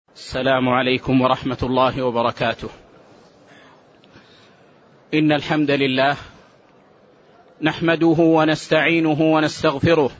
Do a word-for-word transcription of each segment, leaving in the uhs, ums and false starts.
السلام عليكم ورحمة الله وبركاته. إن الحمد لله نحمده ونستعينه ونستغفره،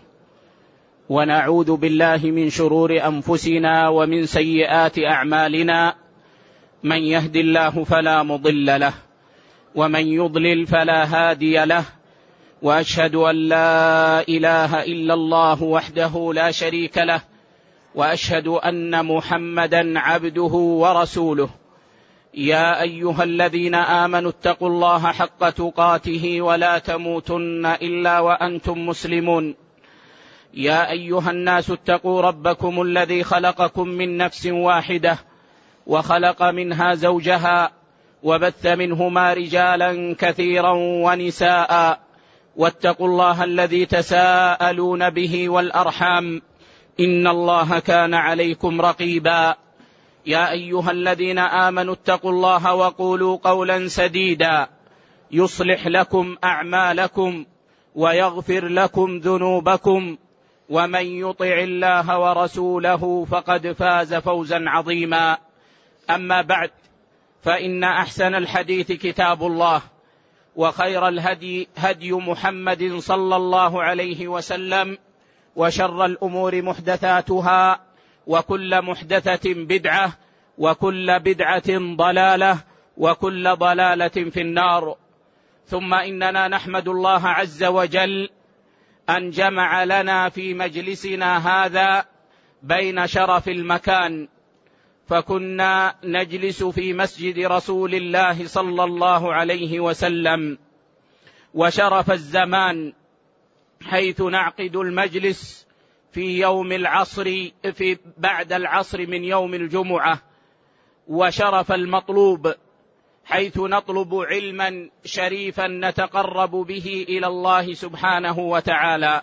ونعوذ بالله من شرور أنفسنا ومن سيئات أعمالنا، من يهد الله فلا مضل له ومن يضلل فلا هادي له، وأشهد أن لا إله إلا الله وحده لا شريك له، وأشهد أن محمدا عبده ورسوله. يا أيها الذين آمنوا اتقوا الله حق تقاته ولا تموتن إلا وأنتم مسلمون. يا أيها الناس اتقوا ربكم الذي خلقكم من نفس واحدة وخلق منها زوجها وبث منهما رجالا كثيرا ونساء، واتقوا الله الذي تساءلون به والأرحام، إن الله كان عليكم رقيبا. يا أيها الذين آمنوا اتقوا الله وقولوا قولا سديدا يصلح لكم أعمالكم ويغفر لكم ذنوبكم، ومن يطع الله ورسوله فقد فاز فوزا عظيما. أما بعد، فإن أحسن الحديث كتاب الله، وخير الهدي هدي محمد صلى الله عليه وسلم، وشر الأمور محدثاتها، وكل محدثة بدعة، وكل بدعة ضلالة، وكل ضلالة في النار. ثم إننا نحمد الله عز وجل أن جمع لنا في مجلسنا هذا بين شرف المكان، فكنا نجلس في مسجد رسول الله صلى الله عليه وسلم، وشرف الزمان حيث نعقد المجلس في يوم العصر في بعد العصر من يوم الجمعة، وشرف المطلوب حيث نطلب علما شريفا نتقرب به إلى الله سبحانه وتعالى.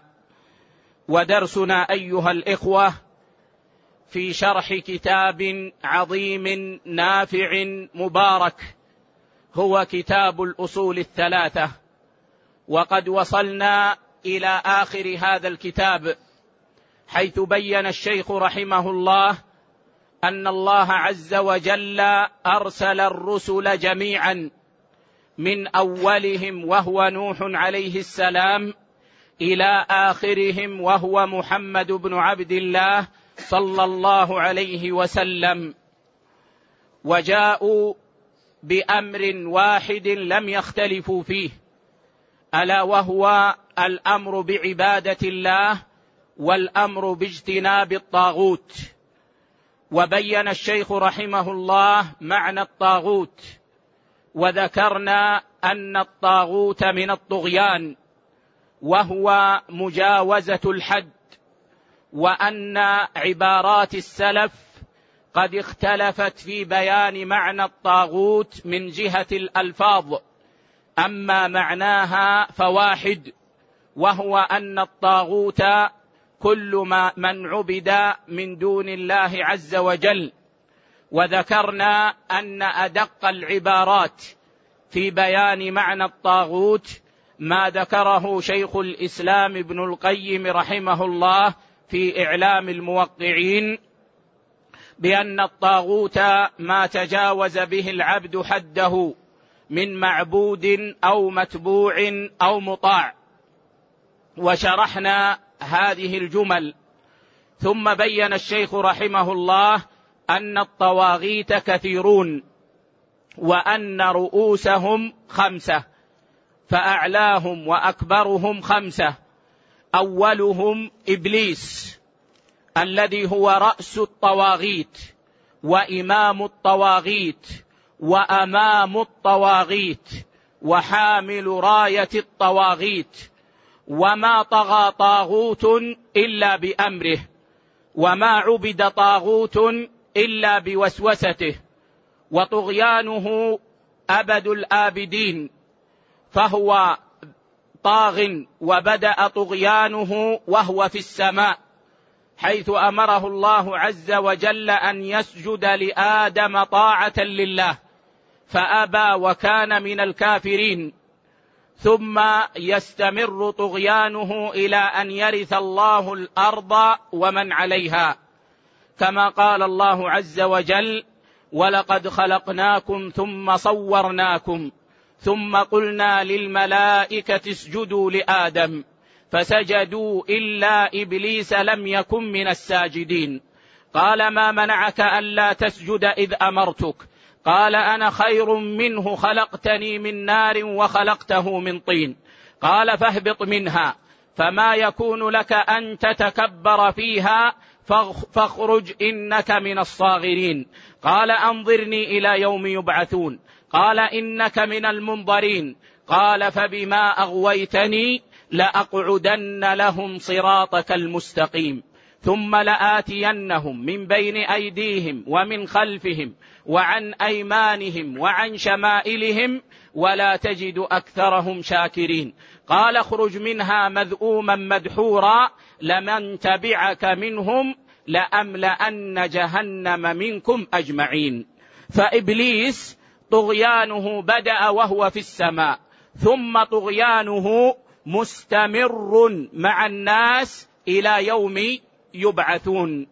ودرسنا أيها الإخوة في شرح كتاب عظيم نافع مبارك، هو كتاب الأصول الثلاثة، وقد وصلنا إلى آخر هذا الكتاب، حيث بين الشيخ رحمه الله أن الله عز وجل أرسل الرسل جميعا من أولهم وهو نوح عليه السلام إلى آخرهم وهو محمد بن عبد الله صلى الله عليه وسلم، وجاءوا بأمر واحد لم يختلفوا فيه، ألا وهو الأمر بعبادة الله والأمر باجتناب الطاغوت. وبين الشيخ رحمه الله معنى الطاغوت، وذكرنا أن الطاغوت من الطغيان وهو مجاوزة الحد، وأن عبارات السلف قد اختلفت في بيان معنى الطاغوت من جهة الألفاظ، أما معناها فواحد، وهو أن الطاغوت كل ما من عبد من دون الله عز وجل. وذكرنا أن أدق العبارات في بيان معنى الطاغوت ما ذكره شيخ الإسلام ابن القيم رحمه الله في إعلام الموقعين، بأن الطاغوت ما تجاوز به العبد حده من معبود أو متبوع أو مطاع. وشرحنا هذه الجمل، ثم بين الشيخ رحمه الله أن الطواغيت كثيرون، وأن رؤوسهم خمسة، فأعلاهم وأكبرهم خمسة. أولهم إبليس الذي هو رأس الطواغيت وإمام الطواغيت وأمام الطواغيت وحامل راية الطواغيت، وما طغى طاغوت إلا بأمره، وما عبد طاغوت إلا بوسوسته، وطغيانه أبد الآبدين، فهو طاغ وبدأ طغيانه وهو في السماء، حيث أمره الله عز وجل أن يسجد لآدم طاعة لله فأبى وكان من الكافرين، ثم يستمر طغيانه إلى أن يرث الله الأرض ومن عليها، كما قال الله عز وجل: ولقد خلقناكم ثم صورناكم ثم قلنا للملائكة اسجدوا لآدم فسجدوا إلا إبليس لم يكن من الساجدين. قال: ما منعك ألا تسجد إذ أمرتك؟ قال: أنا خير منه، خلقتني من نار وخلقته من طين. قال: فاهبط منها، فما يكون لك أن تتكبر فيها فاخرج إنك من الصاغرين. قال: أنظرني إلى يوم يبعثون. قال: إنك من المنظرين. قال: فبما أغويتني لأقعدن لهم صراطك المستقيم ثم لآتينهم من بين أيديهم ومن خلفهم وعن أيمانهم وعن شمائلهم ولا تجد أكثرهم شاكرين. قال: اخرج منها مذءوما مدحورا لمن تبعك منهم لأملأن جهنم منكم أجمعين. فإبليس طغيانه بدأ وهو في السماء، ثم طغيانه مستمر مع الناس إلى يوم يبعثون.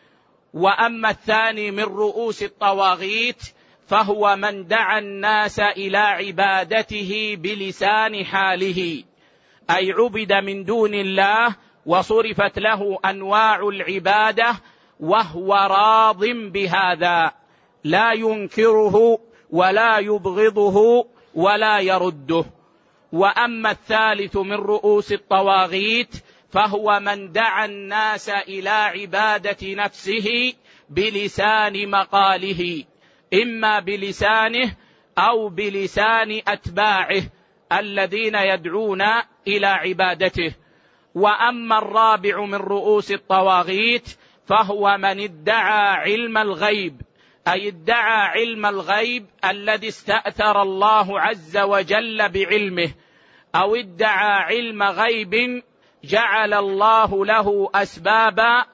وأما الثاني من رؤوس الطواغيت فهو من دعا الناس إلى عبادته بلسان حاله، أي عبد من دون الله وصرفت له أنواع العبادة وهو راض بهذا، لا ينكره ولا يبغضه ولا يرده. وأما الثالث من رؤوس الطواغيت فهو من دعا الناس إلى عبادة نفسه بلسان مقاله، إما بلسانه أو بلسان أتباعه الذين يدعون إلى عبادته. وأما الرابع من رؤوس الطواغيت فهو من ادعى علم الغيب، أي ادعى علم الغيب الذي استأثر الله عز وجل بعلمه، أو ادعى علم غيب جعل الله له أسبابا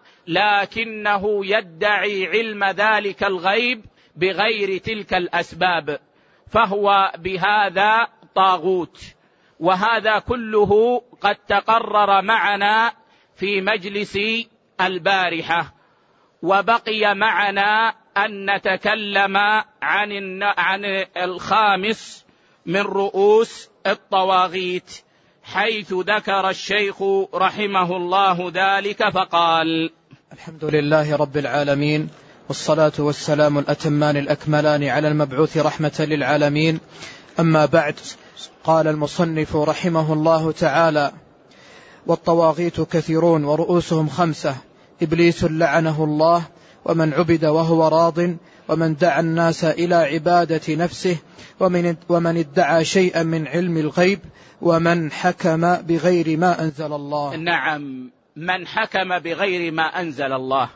لكنه يدعي علم ذلك الغيب بغير تلك الأسباب، فهو بهذا طاغوت. وهذا كله قد تقرر معنا في مجلس البارحة، وبقي معنا أن نتكلم عن عن الخامس من رؤوس الطواغيت، حيث ذكر الشيخ رحمه الله ذلك فقال: الحمد لله رب العالمين، والصلاة والسلام الأتمان الأكملان على المبعوث رحمة للعالمين. أما بعد، قال المصنف رحمه الله تعالى: والطواغيت كثيرون ورؤوسهم خمسة: إبليس لعنه الله، ومن عبد وهو راض، ومن دعا الناس إلى عبادة نفسه، ومن, ومن ادعى شيئا من علم الغيب، ومن حكم بغير ما أنزل الله. نعم، من حكم بغير ما أنزل الله.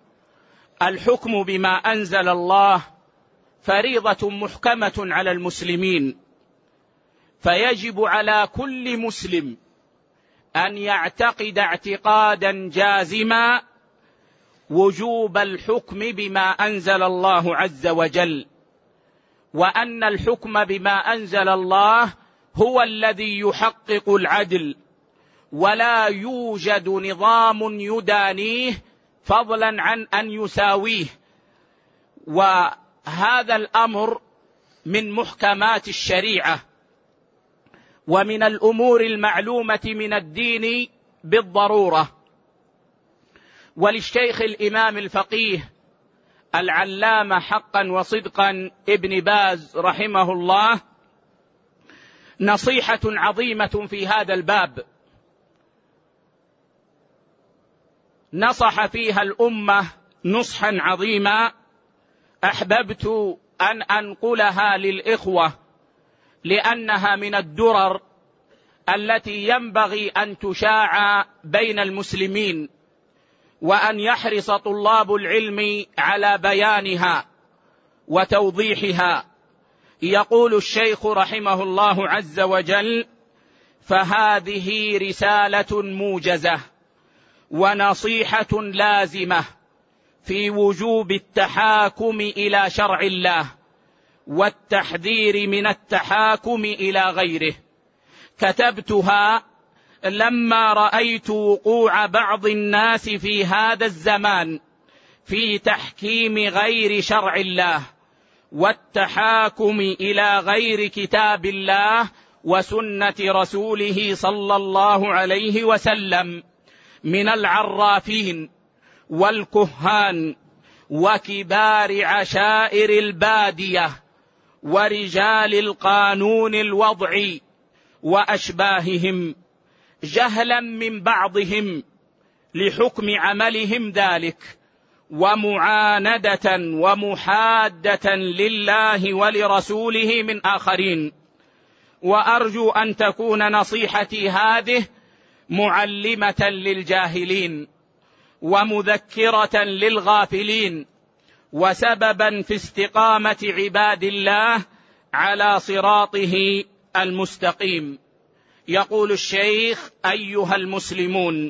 الحكم بما أنزل الله فريضة محكمة على المسلمين، فيجب على كل مسلم أن يعتقد اعتقادا جازما وجوب الحكم بما أنزل الله عز وجل، وأن الحكم بما أنزل الله هو الذي يحقق العدل، ولا يوجد نظام يدانيه فضلا عن أن يساويه. وهذا الأمر من محكمات الشريعة ومن الأمور المعلومة من الدين بالضرورة. وللشيخ الإمام الفقيه العلامة حقا وصدقا ابن باز رحمه الله نصيحة عظيمة في هذا الباب، نصح فيها الأمة نصحا عظيما أحببت أن أنقلها للإخوة، لأنها من الدرر التي ينبغي أن تشاع بين المسلمين، وأن يحرص طلاب العلم على بيانها وتوضيحها. يقول الشيخ رحمه الله عز وجل: فهذه رسالة موجزة ونصيحة لازمة في وجوب التحاكم إلى شرع الله والتحذير من التحاكم إلى غيره. كتبتها لما رأيت وقوع بعض الناس في هذا الزمان في تحكيم غير شرع الله والتحاكم إلى غير كتاب الله وسنة رسوله صلى الله عليه وسلم من العرافين والكهان وكبار عشائر البادية ورجال القانون الوضعي وأشباههم، جهلا من بعضهم لحكم عملهم ذلك، ومعاندة ومحادة لله ولرسوله من آخرين. وأرجو أن تكون نصيحتي هذه معلمة للجاهلين ومذكرة للغافلين وسببا في استقامة عباد الله على صراطه المستقيم. يقول الشيخ: أيها المسلمون،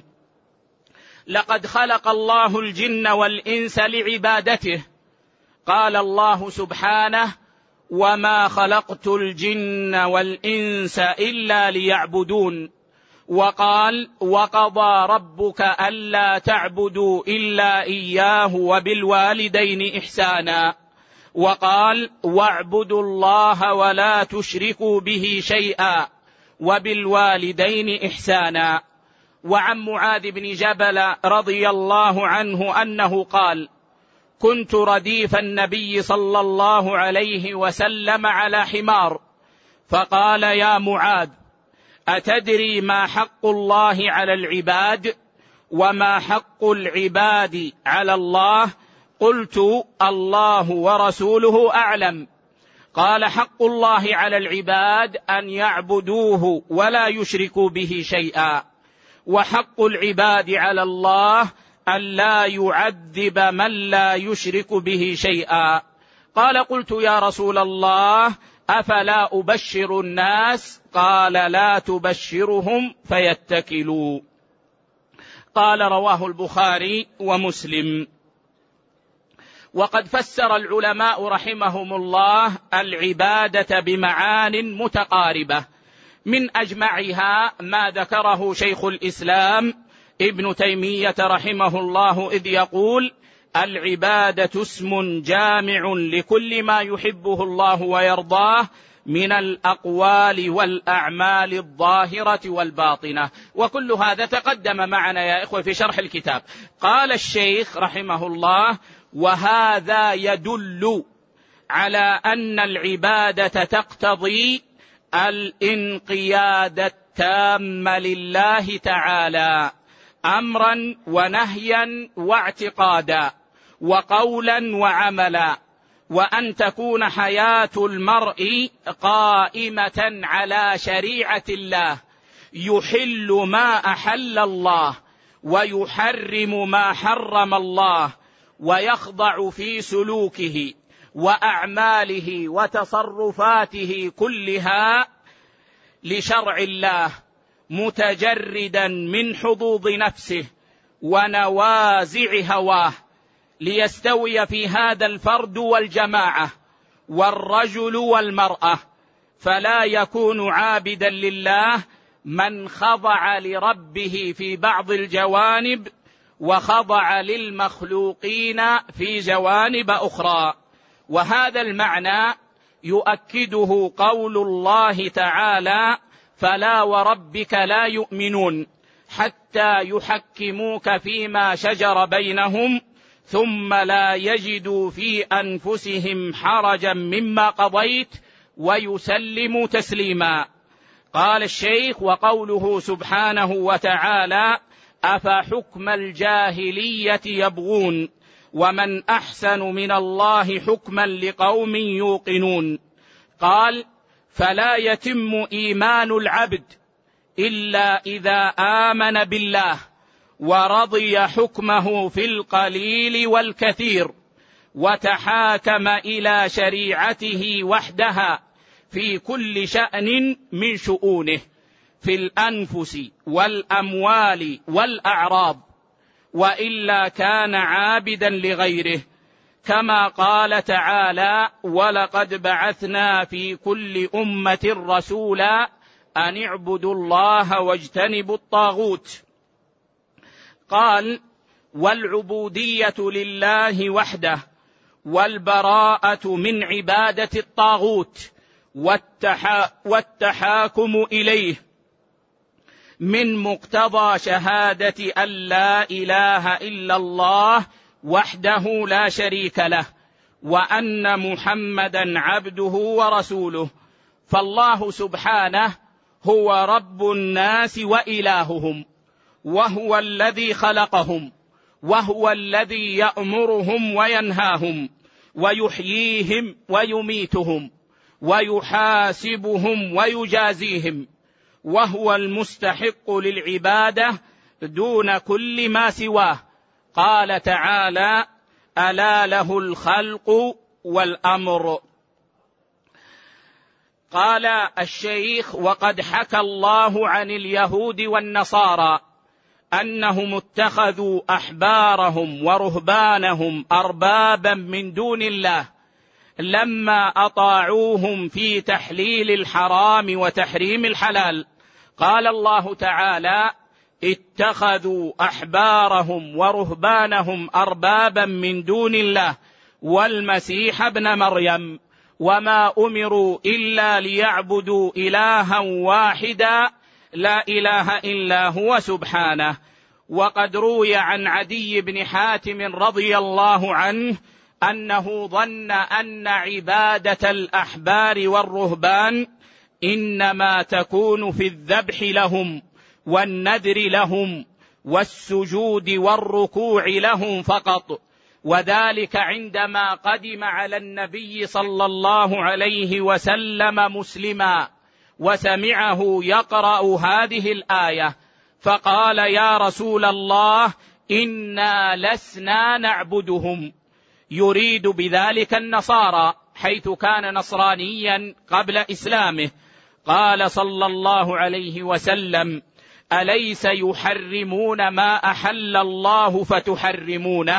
لقد خلق الله الجن والإنس لعبادته. قال الله سبحانه: وما خلقت الجن والإنس إلا ليعبدون. وقال: وقضى ربك ألا تعبدوا إلا إياه وبالوالدين إحسانا. وقال: واعبدوا الله ولا تشركوا به شيئا وبالوالدين إحسانا. وعن معاذ بن جبل رضي الله عنه أنه قال: كنت رديف النبي صلى الله عليه وسلم على حمار، فقال: يا معاذ، أتدري ما حق الله على العباد وما حق العباد على الله؟ قلت: الله ورسوله أعلم. قال: حق الله على العباد أن يعبدوه ولا يشركوا به شيئا، وحق العباد على الله أن لا يعذب من لا يشرك به شيئا. قال: قلت: يا رسول الله، أفلا أبشر الناس؟ قال: لا تبشرهم فيتكلوا. قال: رواه البخاري ومسلم. وقد فسر العلماء رحمهم الله العبادة بمعان متقاربة، من أجمعها ما ذكره شيخ الإسلام ابن تيمية رحمه الله، إذ يقول: العبادة اسم جامع لكل ما يحبه الله ويرضاه من الأقوال والأعمال الظاهرة والباطنة. وكل هذا تقدم معنا يا إخوة في شرح الكتاب. قال الشيخ رحمه الله: وهذا يدل على أن العبادة تقتضي الانقياد التام لله تعالى أمرا ونهيا واعتقادا وقولا وعملا، وأن تكون حياة المرء قائمة على شريعة الله، يحل ما أحل الله ويحرم ما حرم الله، ويخضع في سلوكه وأعماله وتصرفاته كلها لشرع الله، متجردا من حظوظ نفسه ونوازع هواه، ليستوي في هذا الفرد والجماعة والرجل والمرأة. فلا يكون عابدا لله من خضع لربه في بعض الجوانب وخضع للمخلوقين في جوانب أخرى. وهذا المعنى يؤكده قول الله تعالى: فلا وربك لا يؤمنون حتى يحكموك فيما شجر بينهم ثم لا يجدوا في أنفسهم حرجا مما قضيت ويسلموا تسليما. قال الشيخ: وقوله سبحانه وتعالى: أفحكم الجاهلية يبغون ومن أحسن من الله حكما لقوم يوقنون. قال: فلا يتم إيمان العبد إلا إذا آمن بالله ورضي حكمه في القليل والكثير، وتحاكم إلى شريعته وحدها في كل شأن من شؤونه، في الأنفس والأموال والأعراض، وإلا كان عابدا لغيره، كما قال تعالى: ولقد بعثنا في كل أمة رسولا أن اعبدوا الله واجتنبوا الطاغوت. قال: والعبودية لله وحده، والبراءة من عبادة الطاغوت، والتحا والتحاكم إليه، من مقتضى شهادة أن لا إله إلا الله وحده لا شريك له، وأن محمدا عبده ورسوله. فالله سبحانه هو رب الناس وإلههم، وهو الذي خلقهم، وهو الذي يأمرهم وينهاهم، ويحييهم ويميتهم، ويحاسبهم ويجازيهم، وهو المستحق للعبادة دون كل ما سواه. قال تعالى: ألا له الخلق والأمر. قال الشيخ: وقد حكى الله عن اليهود والنصارى أنهم اتخذوا أحبارهم ورهبانهم أربابا من دون الله لما أطاعوهم في تحليل الحرام وتحريم الحلال. قال الله تعالى: اتخذوا أحبارهم ورهبانهم أربابا من دون الله والمسيح ابن مريم وما أمروا إلا ليعبدوا إلها واحدا لا إله إلا هو سبحانه. وقد روي عن عدي بن حاتم رضي الله عنه أنه ظن أن عبادة الأحبار والرهبان إنما تكون في الذبح لهم والنذر لهم والسجود والركوع لهم فقط، وذلك عندما قدم على النبي صلى الله عليه وسلم مسلما وسمعه يقرأ هذه الآية، فقال: يا رسول الله، إنا لسنا نعبدهم. يريد بذلك النصارى، حيث كان نصرانيا قبل إسلامه. قال صلى الله عليه وسلم: أليس يحرمون ما أحل الله فتحرمونه،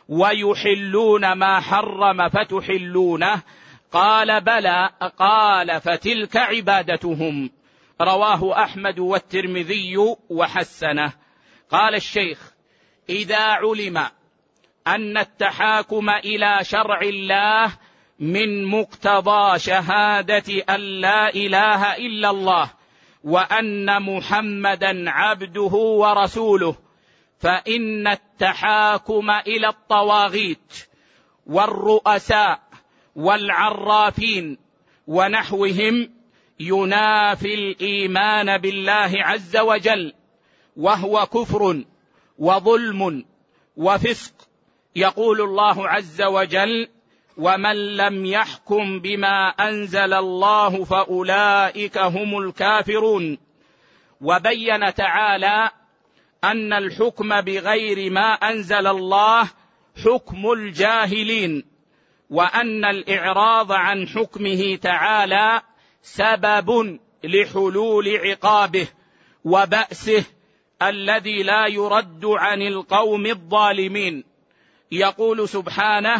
ويحلون ما حرم فتحلونه؟ قال: بلى. قال: فتلك عبادتهم. رواه أحمد والترمذي وحسنه. قال الشيخ: إذا علم أن التحاكم إلى شرع الله من مقتضى شهادة أن لا إله إلا الله وأن محمدا عبده ورسوله، فإن التحاكم إلى الطواغيت والرؤساء والعرافين ونحوهم ينافي الإيمان بالله عز وجل، وهو كفر وظلم وفسق. يقول الله عز وجل: ومن لم يحكم بما أنزل الله فأولئك هم الكافرون. وبين تعالى أن الحكم بغير ما أنزل الله حكم الجاهلين، وأن الإعراض عن حكمه تعالى سبب لحلول عقابه وبأسه الذي لا يرد عن القوم الظالمين. يقول سبحانه: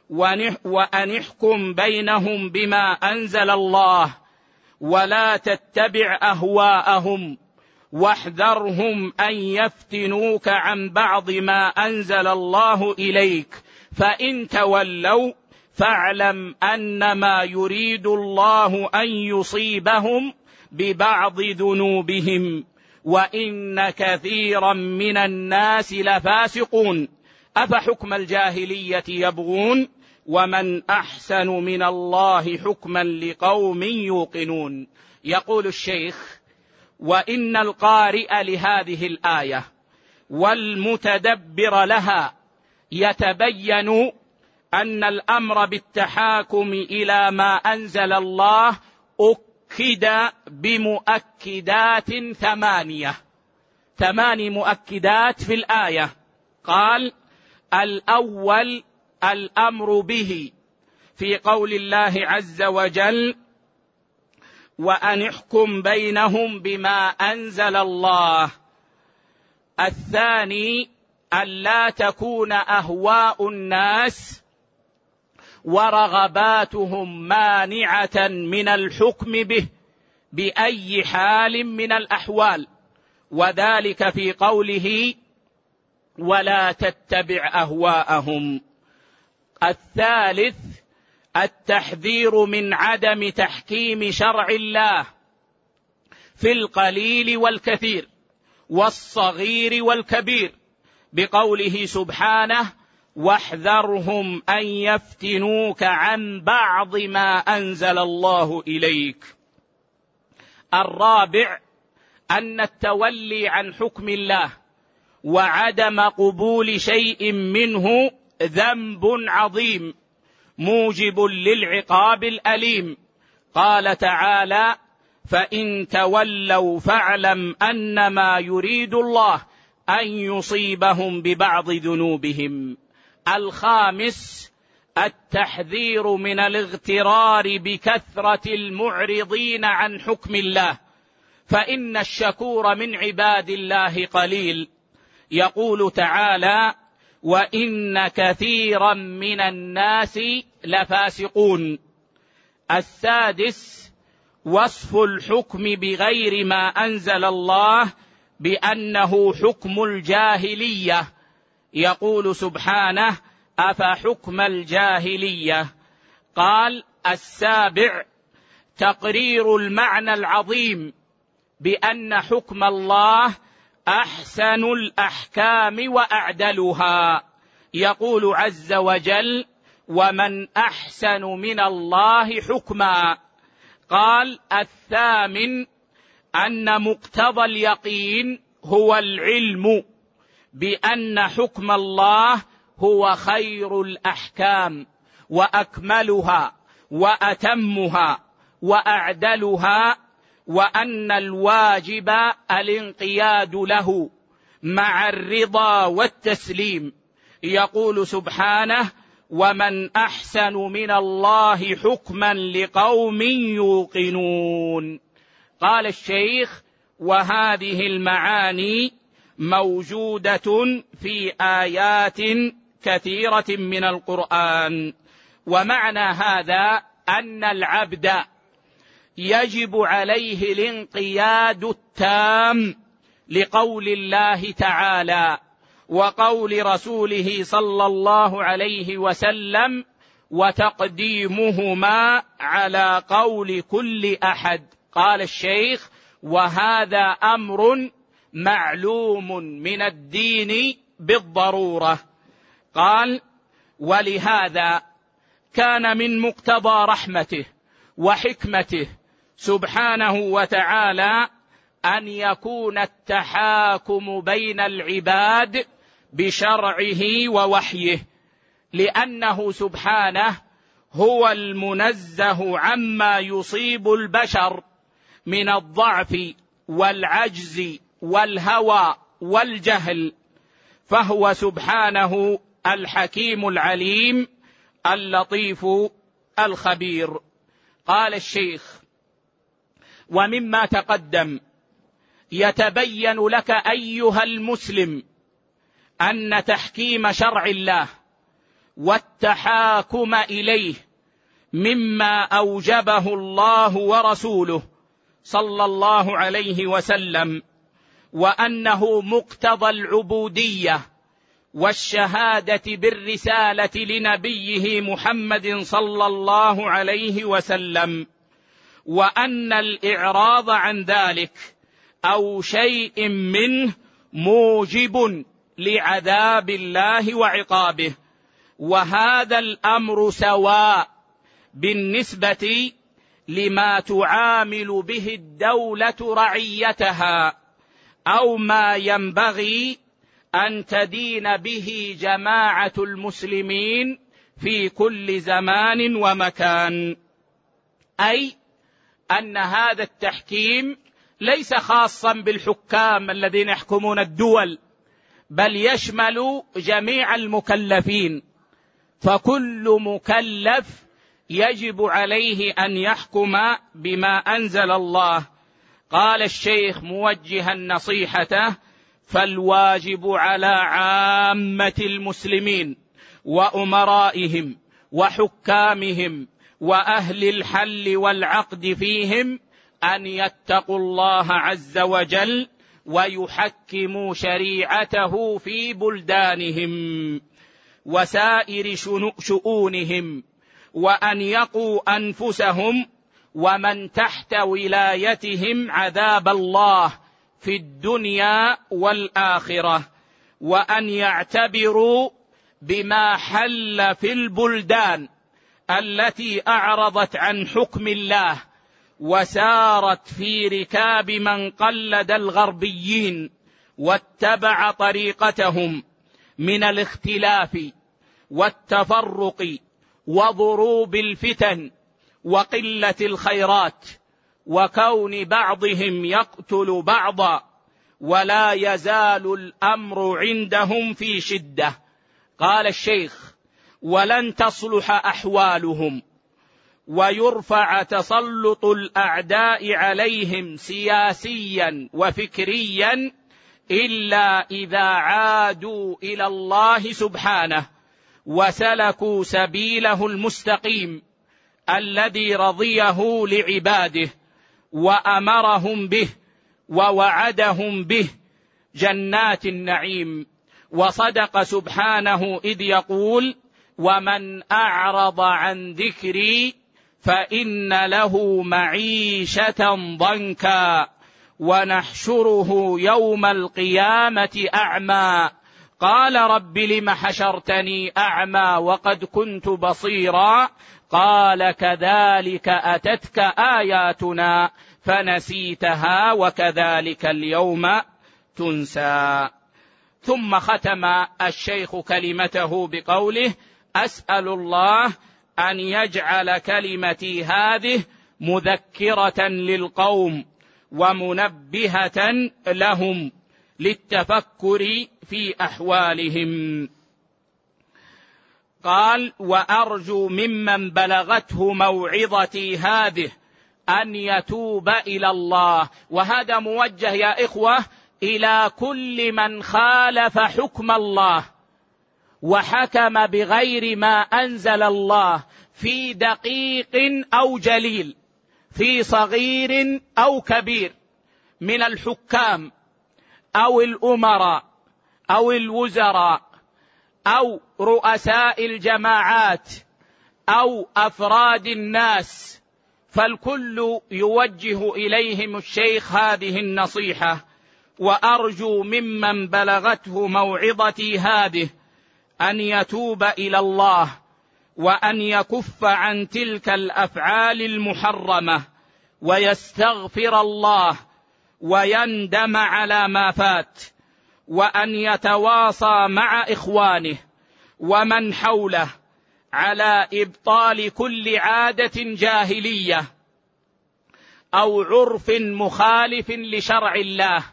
وأن احكم بينهم بما أنزل الله ولا تتبع أهواءهم واحذرهم أن يفتنوك عن بعض ما أنزل الله إليك، فإن تولوا فاعلم أنما يريد الله أن يصيبهم ببعض ذنوبهم وإن كثيرا من الناس لفاسقون. أفحكم الجاهلية يبغون ومن أحسن من الله حكما لقوم يوقنون. يقول الشيخ: وإن القارئ لهذه الآية والمتدبر لها يتبين أن الأمر بالتحاكم إلى ما أنزل الله أكد بمؤكدات ثمانية، ثماني مؤكدات في الآية. قال: الأول الأمر به في قول الله عز وجل: وأن احكم بينهم بما أنزل الله. الثاني ألا تكون أهواء الناس ورغباتهم مانعة من الحكم به بأي حال من الأحوال، وذلك في قوله: ولا تتبع أهواءهم. الثالث التحذير من عدم تحكيم شرع الله في القليل والكثير والصغير والكبير، بقوله سبحانه: واحذرهم أن يفتنوك عن بعض ما أنزل الله إليك. الرابع أن التولي عن حكم الله وعدم قبول شيء منه ذنب عظيم موجب للعقاب الأليم. قال تعالى: فإن تولوا فاعلم أنما يريد الله أن يصيبهم ببعض ذنوبهم. الخامس التحذير من الاغترار بكثرة المعرضين عن حكم الله، فإن الشكور من عباد الله قليل. يقول تعالى: وإن كثيرا من الناس لفاسقون. السادس وصف الحكم بغير ما أنزل الله بأنه حكم الجاهلية. يقول سبحانه: أفحكم الجاهلية. قال: السابع تقرير المعنى العظيم بأن حكم الله أحسن الأحكام وأعدلها. يقول عز وجل: ومن أحسن من الله حكما. قال: الثامن أن مقتضى اليقين هو العلم بأن حكم الله هو خير الأحكام وأكملها وأتمها وأعدلها، وأن الواجب الانقياد له مع الرضا والتسليم. يقول سبحانه: ومن أحسن من الله حكما لقوم يوقنون. قال الشيخ: وهذه المعاني موجودة في آيات كثيرة من القرآن. ومعنى هذا أن العبد يجب عليه الانقياد التام لقول الله تعالى وقول رسوله صلى الله عليه وسلم، وتقديمهما على قول كل أحد. قال الشيخ: وهذا أمر معلوم من الدين بالضرورة. قال: ولهذا كان من مقتضى رحمته وحكمته سبحانه وتعالى أن يكون التحاكم بين العباد بشرعه ووحيه، لأنه سبحانه هو المنزه عما يصيب البشر من الضعف والعجز والهوى والجهل، فهو سبحانه الحكيم العليم اللطيف الخبير. قال الشيخ: ومما تقدم يتبين لك أيها المسلم أن تحكيم شرع الله والتحاكم إليه مما أوجبه الله ورسوله صلى الله عليه وسلم، وأنه مقتضى العبودية والشهادة بالرسالة لنبيه محمد صلى الله عليه وسلم، وأن الإعراض عن ذلك أو شيء منه موجب لعذاب الله وعقابه. وهذا الأمر سواء بالنسبة لما تعامل به الدولة رعيتها أو ما ينبغي أن تدين به جماعة المسلمين في كل زمان ومكان، أي أن هذا التحكيم ليس خاصا بالحكام الذين يحكمون الدول، بل يشمل جميع المكلفين، فكل مكلف يجب عليه أن يحكم بما أنزل الله. قال الشيخ موجها نصيحته: فالواجب على عامة المسلمين وأمرائهم وحكامهم وأهل الحل والعقد فيهم أن يتقوا الله عز وجل ويحكموا شريعته في بلدانهم وسائر شؤونهم، وأن يقوا أنفسهم ومن تحت ولايتهم عذاب الله في الدنيا والآخرة، وأن يعتبروا بما حل في البلدان التي أعرضت عن حكم الله وسارت في ركاب من قلد الغربيين واتبع طريقتهم من الاختلاف والتفرق وضروب الفتن وقلة الخيرات وكون بعضهم يقتل بعضا، ولا يزال الأمر عندهم في شدة. قال الشيخ: ولن تصلح أحوالهم ويرفع تسلط الأعداء عليهم سياسيا وفكريا إلا إذا عادوا إلى الله سبحانه وسلكوا سبيله المستقيم الذي رضيه لعباده وأمرهم به ووعدهم به جنات النعيم. وصدق سبحانه إذ يقول: ومن أعرض عن ذكري فإن له معيشة ضنكا ونحشره يوم القيامة أعمى قال رب لم حشرتني أعمى وقد كنت بصيرا قال كذلك أتتك آياتنا فنسيتها وكذلك اليوم تنسى. ثم ختم الشيخ كلمته بقوله: أسأل الله أن يجعل كلمتي هذه مذكرة للقوم ومنبهة لهم للتفكر في أحوالهم. قال: وأرجو ممن بلغته موعظتي هذه أن يتوب إلى الله. وهذا موجه يا إخوة إلى كل من خالف حكم الله وحكم بغير ما أنزل الله في دقيق أو جليل، في صغير أو كبير، من الحكام أو الأمراء أو الوزراء أو رؤساء الجماعات أو أفراد الناس، فالكل يوجه إليهم الشيخ هذه النصيحة: وأرجو ممن بلغته موعظتي هذه أن يتوب إلى الله وأن يكف عن تلك الأفعال المحرمة ويستغفر الله ويندم على ما فات، وأن يتواصى مع إخوانه ومن حوله على إبطال كل عادة جاهلية أو عرف مخالف لشرع الله،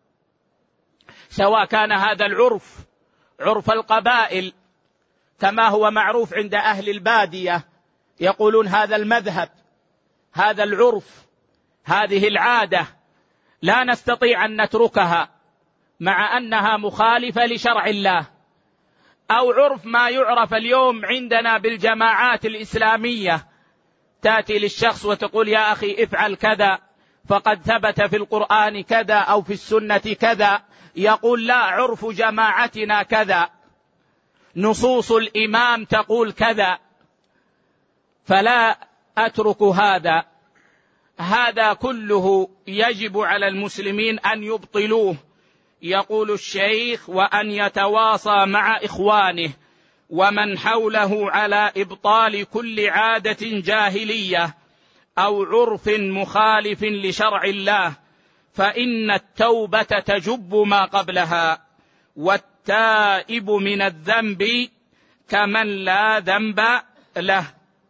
سواء كان هذا العرف عرف القبائل كما هو معروف عند أهل البادية، يقولون هذا المذهب، هذا العرف، هذه العادة لا نستطيع أن نتركها مع أنها مخالفة لشرع الله، أو عرف ما يعرف اليوم عندنا بالجماعات الإسلامية، تأتي للشخص وتقول: يا أخي افعل كذا فقد ثبت في القرآن كذا أو في السنة كذا، يقول: لا، عرف جماعتنا كذا، نصوص الإمام تقول كذا، فلا أترك هذا. هذا كله يجب على المسلمين أن يبطلوه. يقول الشيخ: وأن يتواصى مع إخوانه ومن حوله على إبطال كل عادة جاهلية أو عرف مخالف لشرع الله، فإن التوبة تجب ما قبلها، والتائب من الذنب كمن لا ذنب له.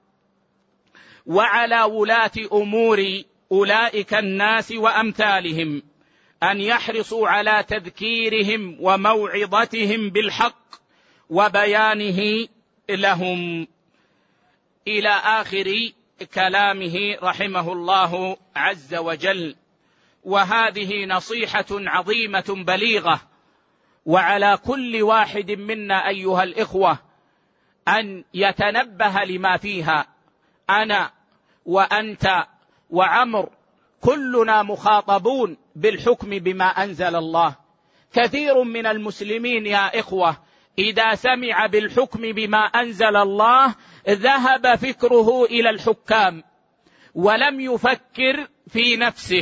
وعلى ولاة أمور أولئك الناس وأمثالهم أن يحرصوا على تذكيرهم وموعظتهم بالحق وبيانه لهم، إلى آخر كلامه رحمه الله عز وجل. وهذه نصيحة عظيمة بليغة، وعلى كل واحد منا أيها الإخوة أن يتنبه لما فيها. أنا وأنت وعمر كلنا مخاطبون بالحكم بما أنزل الله. كثير من المسلمين يا إخوة إذا سمع بالحكم بما أنزل الله ذهب فكره إلى الحكام ولم يفكر في نفسه،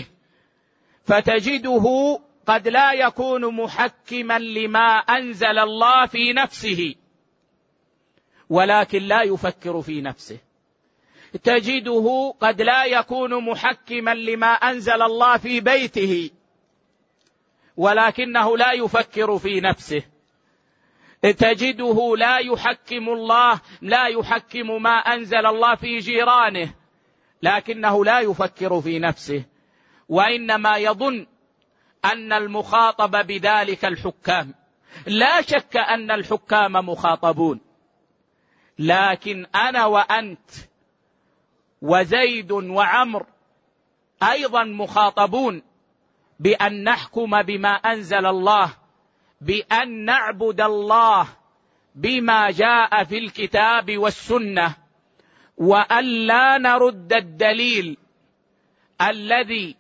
فتجده قد لا يكون محكما لما أنزل الله في نفسه ولكن لا يفكر في نفسه. تجده قد لا يكون محكما لما أنزل الله في بيته ولكنه لا يفكر في نفسه. تجده لا يحكم الله لا يحكم ما أنزل الله في جيرانه لكنه لا يفكر في نفسه، وإنما يظن أن المخاطب بذلك الحكام. لا شك أن الحكام مخاطبون، لكن أنا وأنت وزيد وعمر أيضا مخاطبون بأن نحكم بما أنزل الله، بأن نعبد الله بما جاء في الكتاب والسنة، وأن لا نرد الدليل الذي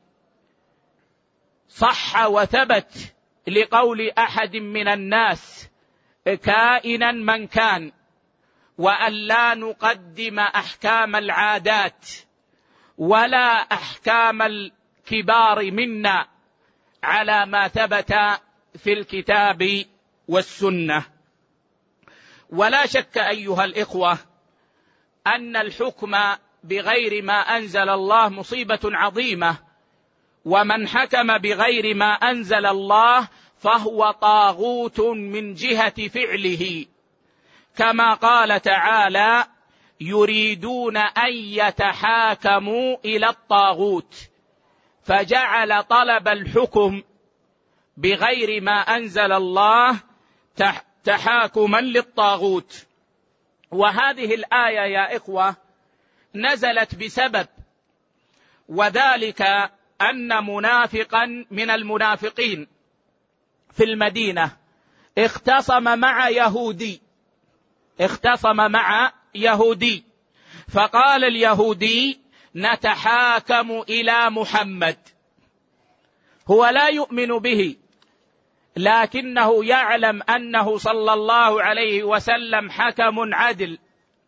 صح وثبت لقول أحد من الناس كائنا من كان، وأن لا نقدم أحكام العادات ولا أحكام الكبار منا على ما ثبت في الكتاب والسنة. ولا شك أيها الإخوة أن الحكم بغير ما أنزل الله مصيبة عظيمة، ومن حكم بغير ما أنزل الله فهو طاغوت من جهة فعله، كما قال تعالى: يريدون أن يتحاكموا إلى الطاغوت، فجعل طلب الحكم بغير ما أنزل الله تحاكما للطاغوت. وهذه الآية يا إخوة نزلت بسبب، وذلك أن منافقا من المنافقين في المدينة اختصم مع يهودي اختصم مع يهودي فقال اليهودي: نتحاكم إلى محمد. هو لا يؤمن به، لكنه يعلم أنه صلى الله عليه وسلم حكم عدل،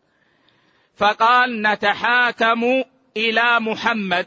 فقال: نتحاكم إلى محمد،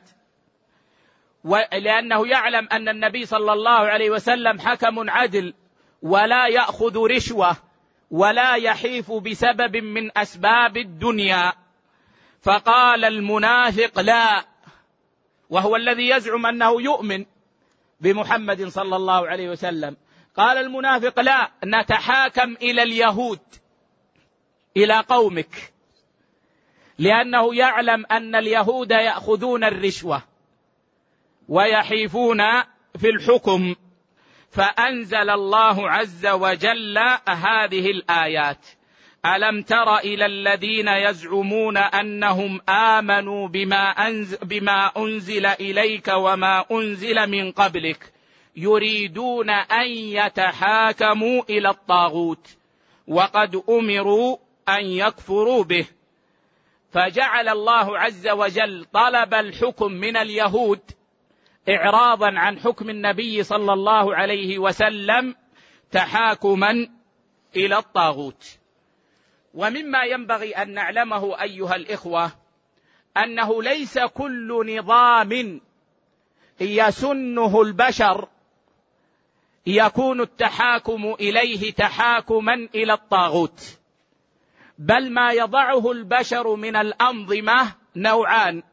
ولأنه يعلم أن النبي صلى الله عليه وسلم حكم عدل ولا يأخذ رشوة ولا يحيف بسبب من أسباب الدنيا. فقال المنافق: لا، وهو الذي يزعم أنه يؤمن بمحمد صلى الله عليه وسلم. قال المنافق: لا، نتحاكم إلى اليهود، إلى قومك، لأنه يعلم أن اليهود يأخذون الرشوة ويحيفون في الحكم. فأنزل الله عز وجل هذه الآيات: ألم تر إلى الذين يزعمون أنهم آمنوا بما, أنز بما أنزل إليك وما أنزل من قبلك يريدون أن يتحاكموا إلى الطاغوت وقد أمروا أن يكفروا به. فجعل الله عز وجل طلب الحكم من اليهود إعراضا عن حكم النبي صلى الله عليه وسلم تحاكما إلى الطاغوت. ومما ينبغي أن نعلمه أيها الإخوة أنه ليس كل نظام يسنه البشر يكون التحاكم إليه تحاكما إلى الطاغوت، بل ما يضعه البشر من الأنظمة نوعان: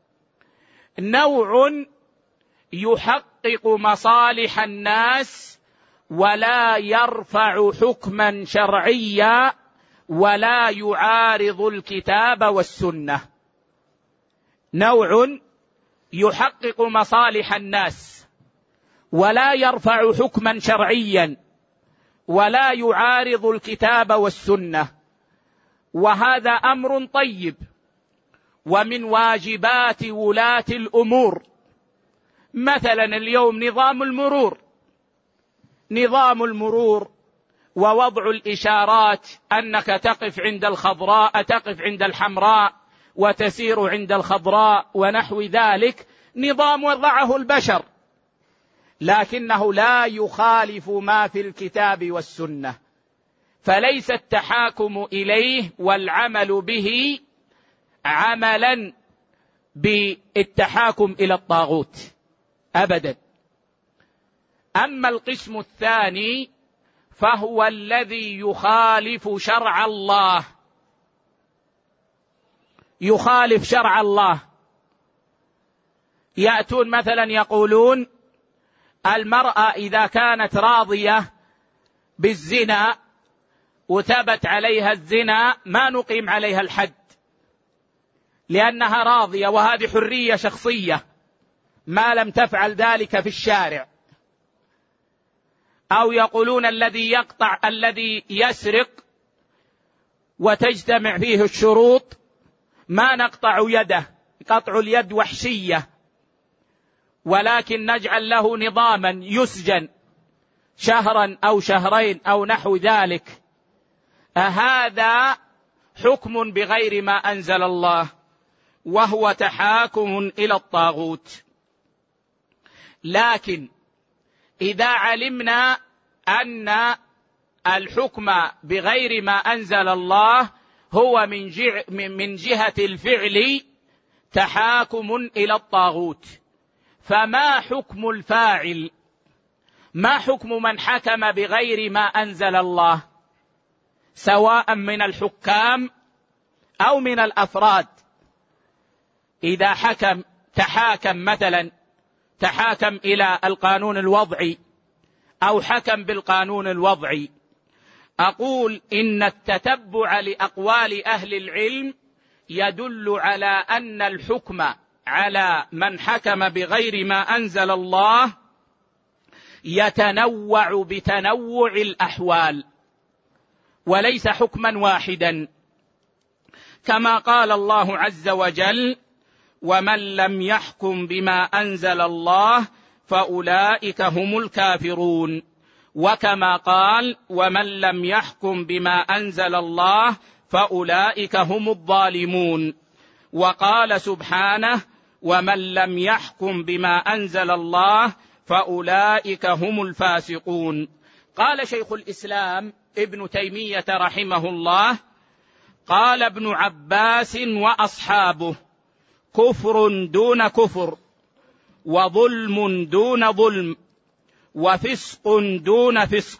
نوع يحقق مصالح الناس ولا يرفع حكما شرعيا ولا يعارض الكتاب والسنة. نوع يحقق مصالح الناس ولا يرفع حكما شرعيا ولا يعارض الكتاب والسنة، وهذا أمر طيب ومن واجبات ولاة الأمور. مثلا اليوم نظام المرور نظام المرور ووضع الإشارات أنك تقف عند الخضراء، تقف عند الحمراء وتسير عند الخضراء ونحو ذلك، نظام وضعه البشر، لكنه لا يخالف ما في الكتاب والسنة، فليس التحاكم إليه والعمل به عملا بالتحاكم إلى الطاغوت أبدا. أما القسم الثاني فهو الذي يخالف شرع الله، يخالف شرع الله. يأتون مثلا يقولون المرأة إذا كانت راضية بالزنا وثبت عليها الزنا ما نقيم عليها الحد لأنها راضية، وهذه حرية شخصية ما لم تفعل ذلك في الشارع. أو يقولون الذي يقطع الذي يسرق وتجتمع فيه الشروط ما نقطع يده، قطع اليد وحشية، ولكن نجعل له نظاما يسجن شهرا أو شهرين أو نحو ذلك. هذا حكم بغير ما أنزل الله، وهو تحاكم إلى الطاغوت. لكن إذا علمنا أن الحكم بغير ما أنزل الله هو من جهة الفعل تحاكم إلى الطاغوت، فما حكم الفاعل؟ ما حكم من حكم بغير ما أنزل الله، سواء من الحكام أو من الأفراد؟ إذا حكم تحاكم مثلا تحاكم إلى القانون الوضعي أو حكم بالقانون الوضعي، أقول إن التتبع لأقوال أهل العلم يدل على أن الحكم على من حكم بغير ما أنزل الله يتنوع بتنوع الأحوال وليس حكما واحدا، كما قال الله عز وجل: ومن لم يحكم بما أنزل الله فأولئك هم الكافرون، وكما قال: ومن لم يحكم بما أنزل الله فأولئك هم الظالمون. وقال سبحانه: ومن لم يحكم بما أنزل الله فأولئك هم الفاسقون. قال شيخ الإسلام ابن تيمية رحمه الله: قال ابن عباس وأصحابه: كفر دون كفر، وظلم دون ظلم، وفسق دون فسق،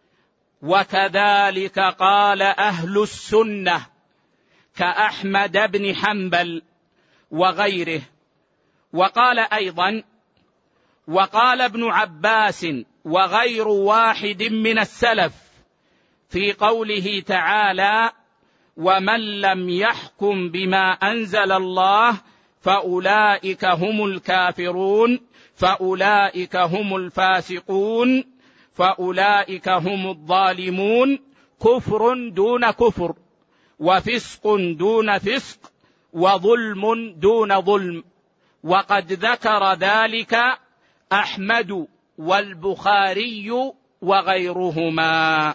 وكذلك قال أهل السنة كأحمد بن حنبل وغيره. وقال أيضا: وقال ابن عباس وغير واحد من السلف في قوله تعالى: ومن لم يحكم بما أنزل الله فأولئك هم الكافرون، فأولئك هم الفاسقون، فأولئك هم الظالمون، كفر دون كفر، وفسق دون فسق، وظلم دون ظلم. وقد ذكر ذلك أحمد والبخاري وغيرهما.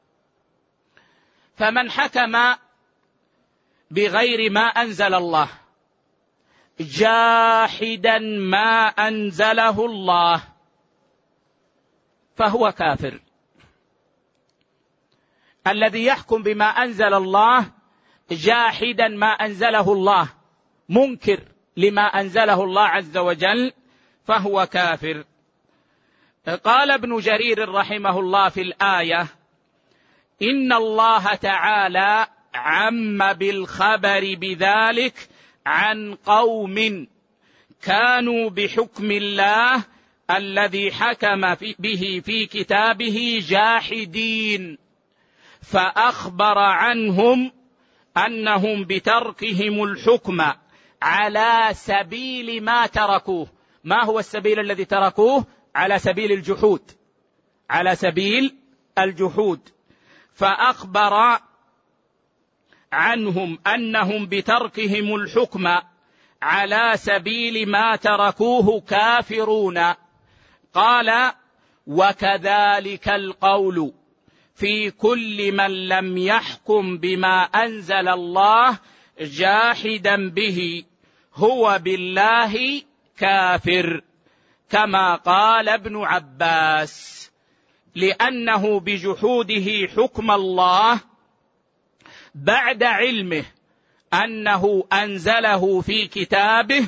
فمن حكم بغير ما أنزل الله جاحدا ما أنزله الله فهو كافر. الذي يحكم بما أنزل الله جاحدا ما أنزله الله، منكر لما أنزله الله عز وجل، فهو كافر. قال ابن جرير رحمه الله في الآية: إن الله تعالى عم بالخبر بذلك عن قوم كانوا بحكم الله الذي حكم به في كتابه جاحدين، فأخبر عنهم أنهم بتركهم الحكم على سبيل ما تركوه. ما هو السبيل الذي تركوه؟ على سبيل الجحود، على سبيل الجحود. فأخبر عنهم أنهم بتركهم الحكم على سبيل ما تركوه كافرون. قال: وكذلك القول في كل من لم يحكم بما أنزل الله جاحدا به، هو بالله كافر، كما قال ابن عباس، لأنه بجحوده حكم الله بعد علمه أنه أنزله في كتابه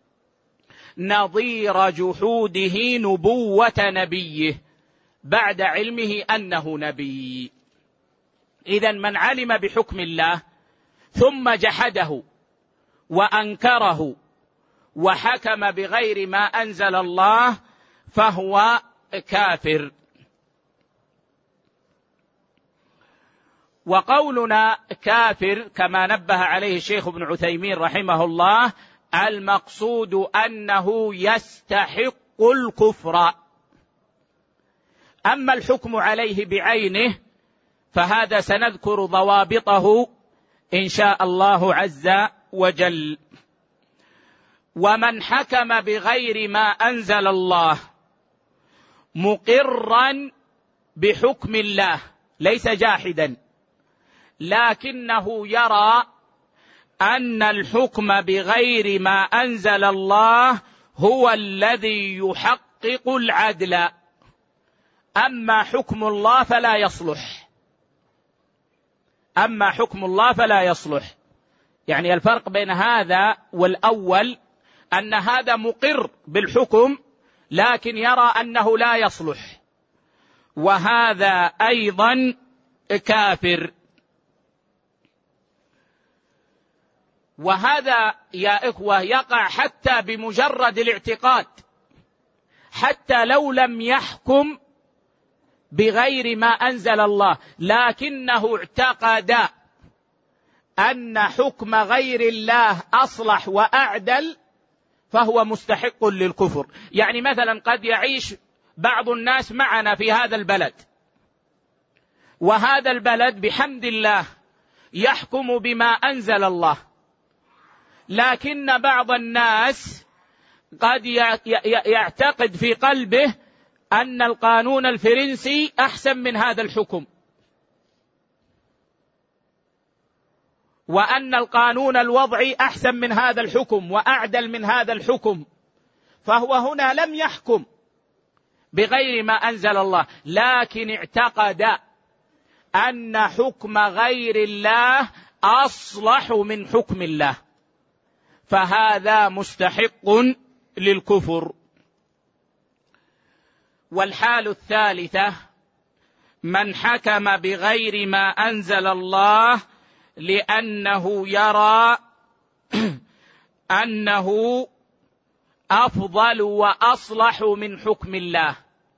نظير جحوده نبوة نبيه بعد علمه أنه نبي. إذن من علم بحكم الله ثم جحده وأنكره وحكم بغير ما أنزل الله فهو كافر. وقولنا كافر كما نبه عليه الشيخ ابن عثيمين رحمه الله المقصود أنه يستحق الكفر. أما الحكم عليه بعينه فهذا سنذكر ضوابطه إن شاء الله عز وجل. ومن حكم بغير ما أنزل الله مقرا بحكم الله ليس جاحدا، لكنه يرى أن الحكم بغير ما أنزل الله هو الذي يحقق العدل، أما حكم الله فلا يصلح. أما حكم الله فلا يصلح. يعني الفرق بين هذا والأول أن هذا مقر بالحكم لكن يرى أنه لا يصلح، وهذا أيضا كافر. وهذا يا إخوة يقع حتى بمجرد الاعتقاد، حتى لو لم يحكم بغير ما أنزل الله لكنه اعتقد أن حكم غير الله أصلح وأعدل فهو مستحق للكفر. يعني مثلا قد يعيش بعض الناس معنا في هذا البلد، وهذا البلد بحمد الله يحكم بما أنزل الله، لكن بعض الناس قد يعتقد في قلبه أن القانون الفرنسي أحسن من هذا الحكم، وأن القانون الوضعي أحسن من هذا الحكم وأعدل من هذا الحكم، فهو هنا لم يحكم بغير ما أنزل الله لكن اعتقد أن حكم غير الله أصلح من حكم الله، فهذا مستحق للكفر. والحال الثالثة من حكم بغير ما أنزل الله لأنه يرى أنه أفضل وأصلح من حكم الله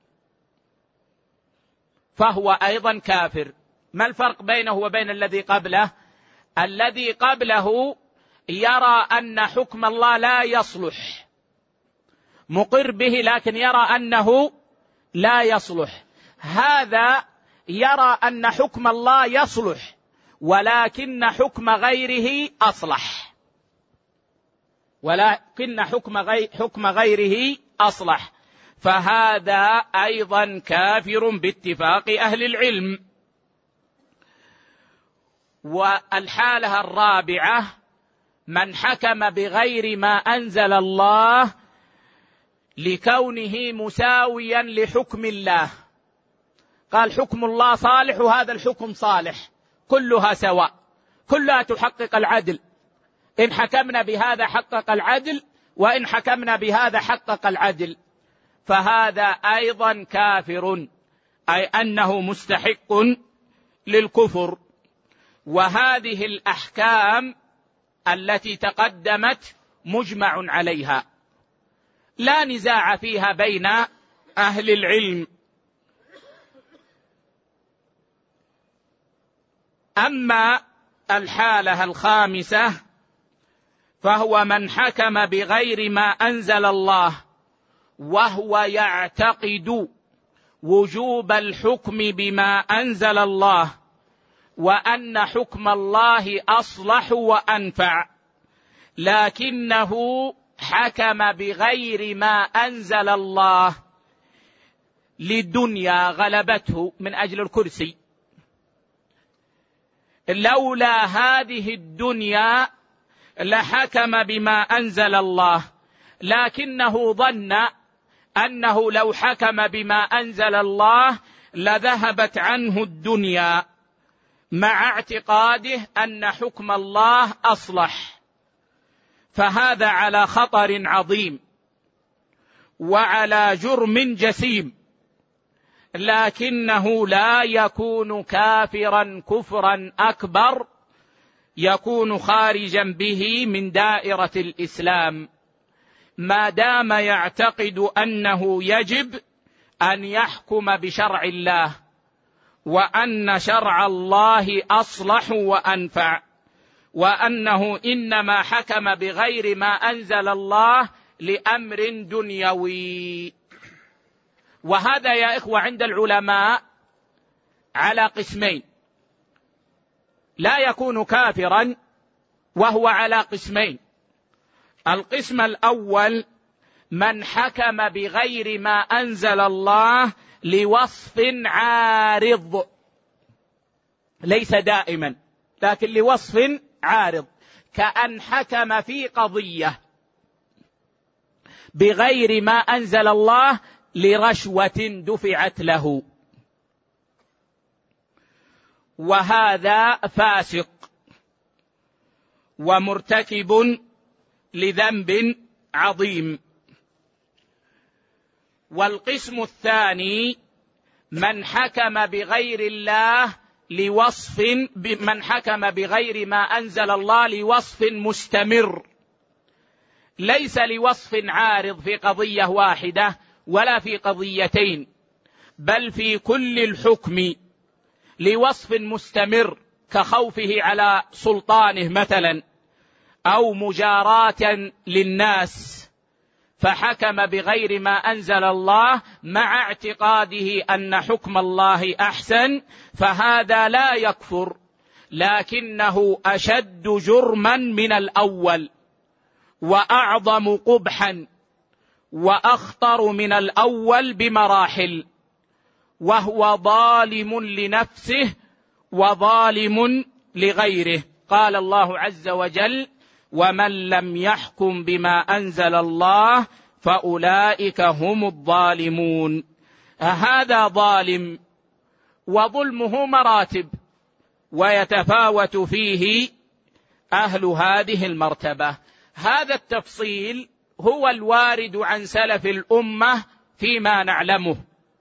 فهو أيضا كافر. ما الفرق بينه وبين الذي قبله؟ الذي قبله يرى أن حكم الله لا يصلح، مقر به لكن يرى أنه لا يصلح. هذا يرى أن حكم الله يصلح ولكن حكم غيره أصلح، ولكن حكم غير حكم غيره أصلح، فهذا أيضا كافر باتفاق أهل العلم. والحالة الرابعة من حكم بغير ما أنزل الله لكونه مساويا لحكم الله، قال حكم الله صالح وهذا الحكم صالح، كلها سواء، كلها تحقق العدل، إن حكمنا بهذا حقق العدل وإن حكمنا بهذا حقق العدل، فهذا أيضا كافر، أي أنه مستحق للكفر. وهذه الأحكام التي تقدمت مجمع عليها لا نزاع فيها بين أهل العلم. أما الحالة الخامسة فهو من حكم بغير ما أنزل الله وهو يعتقد وجوب الحكم بما أنزل الله وأن حكم الله أصلح وأنفع، لكنه حكم بغير ما أنزل الله للدنيا غلبته من أجل الكرسي، لولا هذه الدنيا لحكم بما أنزل الله، لكنه ظن أنه لو حكم بما أنزل الله لذهبت عنه الدنيا، مع اعتقاده أن حكم الله أصلح، فهذا على خطر عظيم وعلى جرم جسيم، لكنه لا يكون كافرا كفرا أكبر يكون خارجا به من دائرة الإسلام، ما دام يعتقد أنه يجب أن يحكم بشرع الله، وأن شرع الله أصلح وأنفع، وأنه إنما حكم بغير ما أنزل الله لأمر دنيوي. وهذا يا إخوة عند العلماء على قسمين، لا يكون كافرا وهو على قسمين. القسم الأول من حكم بغير ما أنزل الله لوصف عارض، ليس دائما لكن لوصف عارض، كأن حكم في قضية بغير ما أنزل الله لرشوة دفعت له، وهذا فاسق ومرتكب لذنب عظيم. والقسم الثاني من حكم بغير الله لوصف من حكم بغير ما أنزل الله لوصف مستمر، ليس لوصف عارض في قضية واحدة ولا في قضيتين، بل في كل الحكم لوصف مستمر، كخوفه على سلطانه مثلا، أو مجاراة للناس، فحكم بغير ما أنزل الله مع اعتقاده أن حكم الله أحسن، فهذا لا يكفر، لكنه أشد جرما من الأول وأعظم قبحا وأخطر من الأول بمراحل، وهو ظالم لنفسه وظالم لغيره. قال الله عز وجل: ومن لم يحكم بما أنزل الله فأولئك هم الظالمون. هذا ظالم، وظلمه مراتب، ويتفاوت فيه أهل هذه المرتبة. هذا التفصيل هو الوارد عن سلف الأمة فيما نعلمه،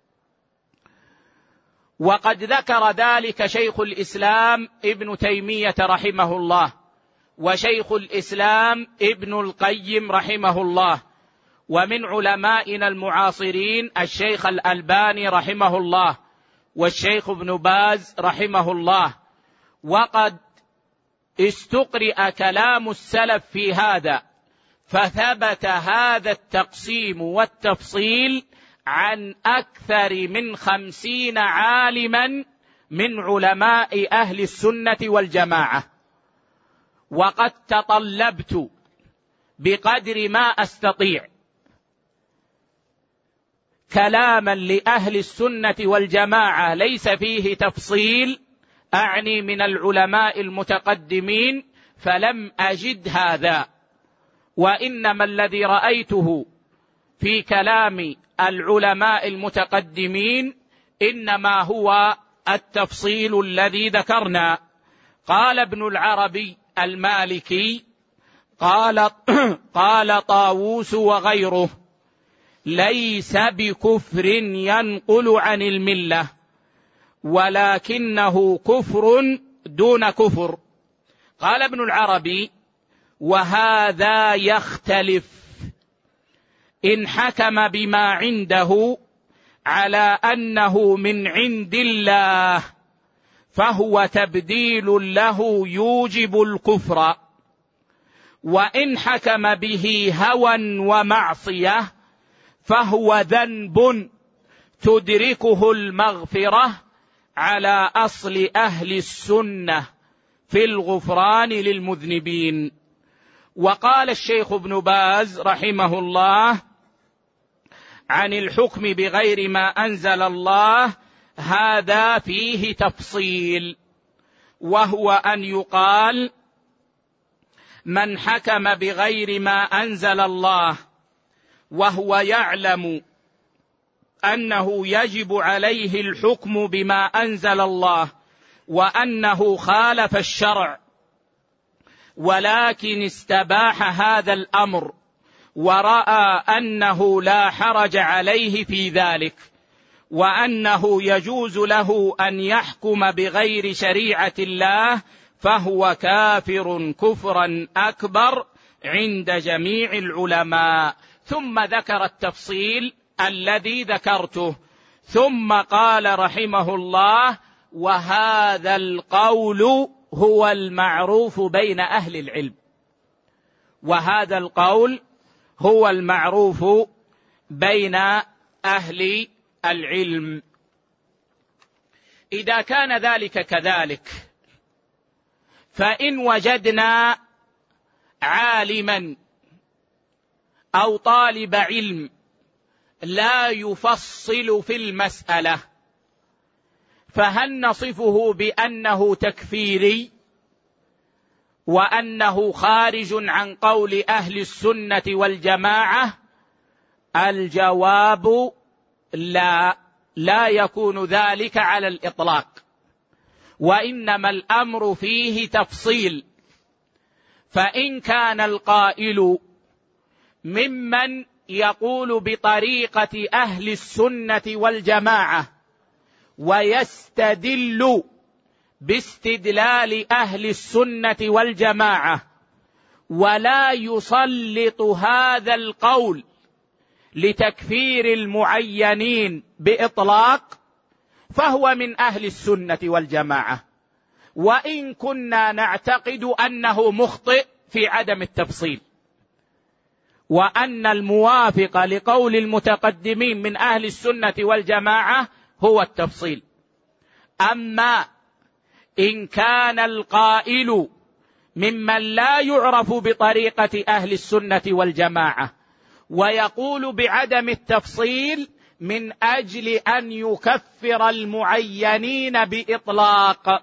وقد ذكر ذلك شيخ الإسلام ابن تيمية رحمه الله، وشيخ الإسلام ابن القيم رحمه الله، ومن علمائنا المعاصرين الشيخ الألباني رحمه الله، والشيخ ابن باز رحمه الله. وقد استقرأ كلام السلف في هذا، فثبت هذا التقسيم والتفصيل عن أكثر من خمسين عالما من علماء أهل السنة والجماعة. وقد تطلبت بقدر ما أستطيع كلاما لأهل السنة والجماعة ليس فيه تفصيل، أعني من العلماء المتقدمين، فلم أجد هذا، وإنما الذي رأيته في كلام العلماء المتقدمين إنما هو التفصيل الذي ذكرنا. قال ابن العربي المالكي قال قال طاووس وغيره: ليس بكفر ينقل عن الملة، ولكنه كفر دون كفر. قال ابن العربي: وهذا يختلف، إن حكم بما عنده على أنه من عند الله فهو تبديل له يوجب الكفر، وإن حكم به هوى ومعصية فهو ذنب تدركه المغفرة على أصل أهل السنة في الغفران للمذنبين. وقال الشيخ ابن باز رحمه الله عن الحكم بغير ما أنزل الله: هذا فيه تفصيل، وهو أن يقال: من حكم بغير ما أنزل الله وهو يعلم أنه يجب عليه الحكم بما أنزل الله وأنه خالف الشرع، ولكن استباح هذا الأمر ورأى أنه لا حرج عليه في ذلك، وأنه يجوز له أن يحكم بغير شريعة الله، فهو كافر كفرا أكبر عند جميع العلماء. ثم ذكر التفصيل الذي ذكرته، ثم قال رحمه الله: وهذا القول هو المعروف بين أهل العلم. وهذا القول هو المعروف بين أهل العلم. إذا كان ذلك كذلك، فإن وجدنا عالما أو طالب علم لا يفصل في المسألة، فهل نصفه بأنه تكفيري وأنه خارج عن قول أهل السنة والجماعة؟ الجواب لا، لا يكون ذلك على الإطلاق، وإنما الأمر فيه تفصيل. فإن كان القائل ممن يقول بطريقة أهل السنة والجماعة ويستدل باستدلال أهل السنة والجماعة ولا يسلط هذا القول لتكفير المعينين بإطلاق، فهو من أهل السنة والجماعة، وإن كنا نعتقد أنه مخطئ في عدم التفصيل، وأن الموافق لقول المتقدمين من أهل السنة والجماعة هو التفصيل. أما إن كان القائل ممن لا يعرف بطريقة أهل السنة والجماعة ويقول بعدم التفصيل من أجل أن يكفر المعينين بإطلاق،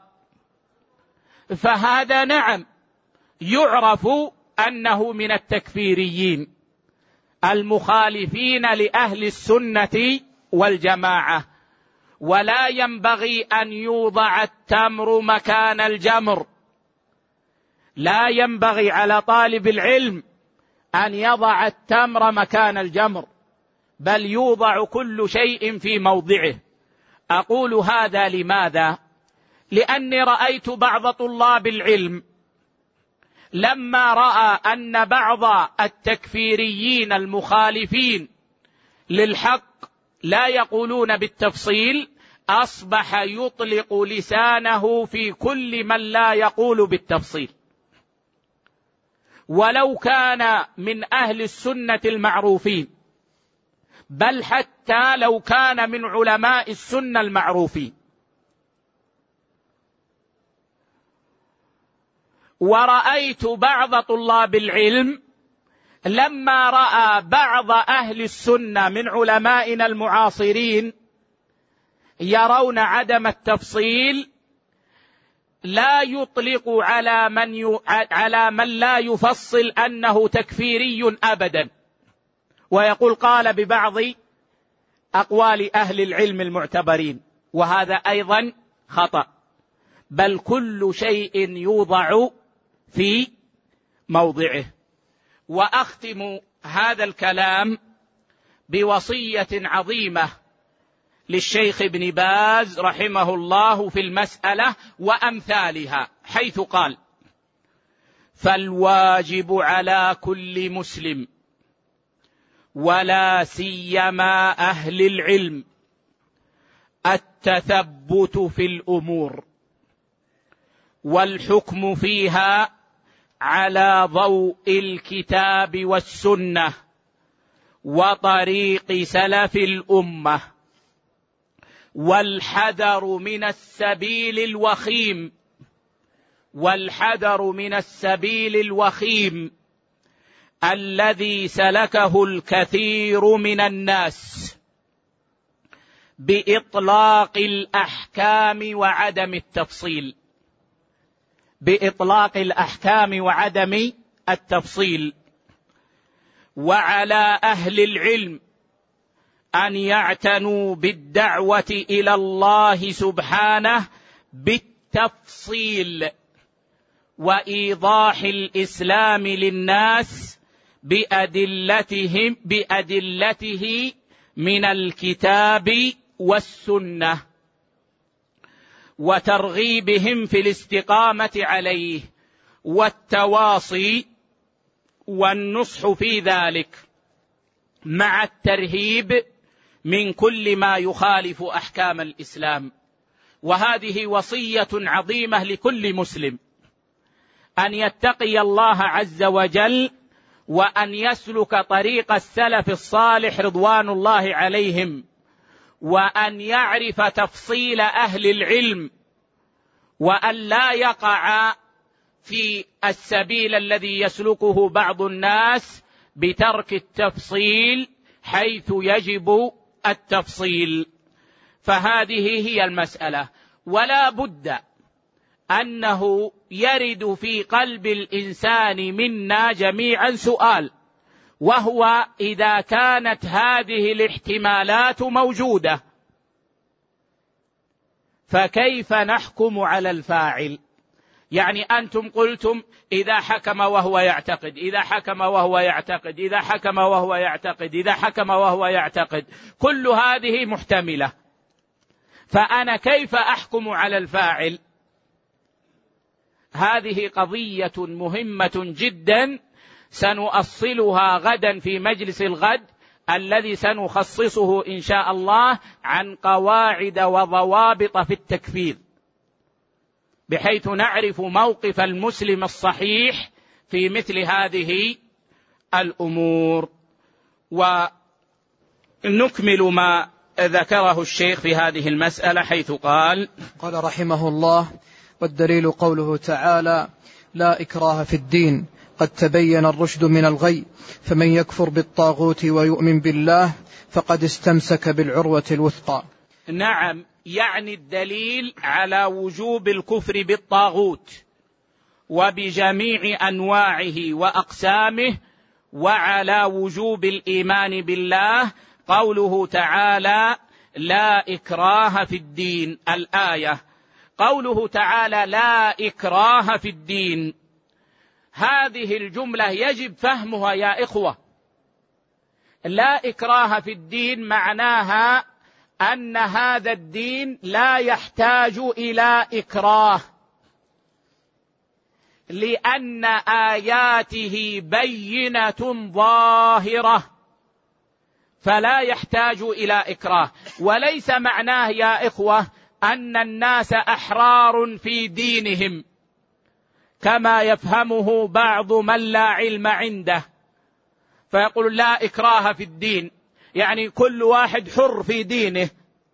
فهذا نعم يعرف أنه من التكفيريين المخالفين لأهل السنة والجماعة. ولا ينبغي أن يوضع التمر مكان الجمر، لا ينبغي على طالب العلم أن يضع التمر مكان الجمر، بل يوضع كل شيء في موضعه. أقول هذا لماذا؟ لأني رأيت بعض طلاب العلم لما رأى أن بعض التكفيريين المخالفين للحق لا يقولون بالتفصيل، أصبح يطلق لسانه في كل من لا يقول بالتفصيل، ولو كان من أهل السنة المعروفين، بل حتى لو كان من علماء السنة المعروفين. ورأيت بعض طلاب العلم لما رأى بعض أهل السنة من علمائنا المعاصرين يرون عدم التفصيل، لا يطلق على من ي... على من لا يفصل أنه تكفيري أبدا، ويقول قال ببعض أقوال أهل العلم المعتبرين، وهذا أيضا خطأ، بل كل شيء يوضع في موضعه. وأختم هذا الكلام بوصية عظيمة للشيخ ابن باز رحمه الله في المسألة وأمثالها، حيث قال: فالواجب على كل مسلم ولا سيما أهل العلم التثبت في الأمور والحكم فيها على ضوء الكتاب والسنة وطريق سلف الأمة، والحذر من السبيل الوخيم والحذر من السبيل الوخيم الذي سلكه الكثير من الناس بإطلاق الأحكام وعدم التفصيل بإطلاق الأحكام وعدم التفصيل. وعلى أهل العلم أن يعتنوا بالدعوة إلى الله سبحانه بالتفصيل وإيضاح الإسلام للناس بأدلتهم بأدلته من الكتاب والسنة، وترغيبهم في الاستقامة عليه والتواصي والنصح في ذلك، مع الترهيب من كل ما يخالف أحكام الإسلام. وهذه وصية عظيمة لكل مسلم، أن يتقي الله عز وجل وأن يسلك طريق السلف الصالح رضوان الله عليهم، وأن يعرف تفصيل أهل العلم، وأن لا يقع في السبيل الذي يسلكه بعض الناس بترك التفصيل حيث يجب التفصيل. فهذه هي المسألة. ولا بد أنه يرد في قلب الإنسان منا جميعا سؤال، وهو إذا كانت هذه الاحتمالات موجودة فكيف نحكم على الفاعل؟ يعني أنتم قلتم إذا حكم وهو يعتقد، إذا حكم وهو يعتقد، إذا حكم وهو يعتقد، إذا حكم وهو يعتقد، كل هذه محتملة، فأنا كيف أحكم على الفاعل؟ هذه قضية مهمة جدا سنؤصلها غدا في مجلس الغد الذي سنخصصه إن شاء الله عن قواعد وضوابط في التكفير، بحيث نعرف موقف المسلم الصحيح في مثل هذه الأمور. ونكمل ما ذكره الشيخ في هذه المسألة حيث قال قال رحمه الله: والدليل قوله تعالى: لا إكراه في الدين قد تبين الرشد من الغي، فمن يكفر بالطاغوت ويؤمن بالله فقد استمسك بالعروة الوثقى. نعم، يعني الدليل على وجوب الكفر بالطاغوت وبجميع أنواعه وأقسامه، وعلى وجوب الإيمان بالله قوله تعالى: لا إكراه في الدين. الآية قوله تعالى: لا إكراه في الدين، هذه الجملة يجب فهمها يا إخوة. لا إكراه في الدين معناها أن هذا الدين لا يحتاج إلى إكراه، لأن آياته بينة ظاهرة، فلا يحتاج إلى إكراه. وليس معناه يا إخوة أن الناس أحرار في دينهم كما يفهمه بعض من لا علم عنده، فيقول لا إكراه في الدين، يعني كل واحد حر في دينه.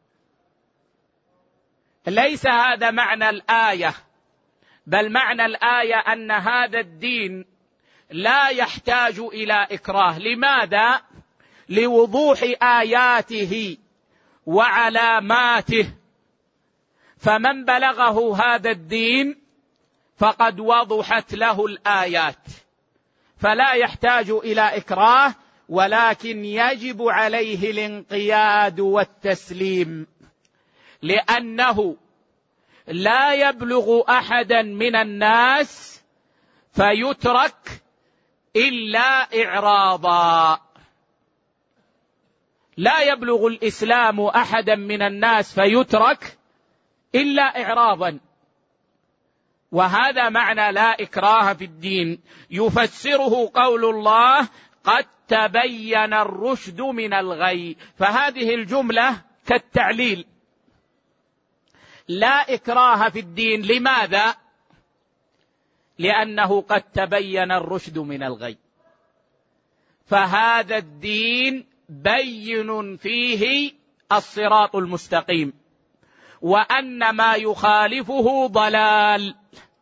ليس هذا معنى الآية، بل معنى الآية أن هذا الدين لا يحتاج إلى إكراه. لماذا؟ لوضوح آياته وعلاماته، فمن بلغه هذا الدين فقد وضحت له الآيات، فلا يحتاج إلى إكراه، ولكن يجب عليه الانقياد والتسليم، لأنه لا يبلغ أحدا من الناس فيترك إلا إعراضا. لا يبلغ الإسلام أحدا من الناس فيترك إلا إعراضا، وهذا معنى لا إكراه في الدين. يفسره قول الله: قد تبين الرشد من الغي، فهذه الجملة كالتعليل. لا إكراه في الدين، لماذا؟ لأنه قد تبين الرشد من الغي، فهذا الدين بين فيه الصراط المستقيم، وأن ما يخالفه ضلال،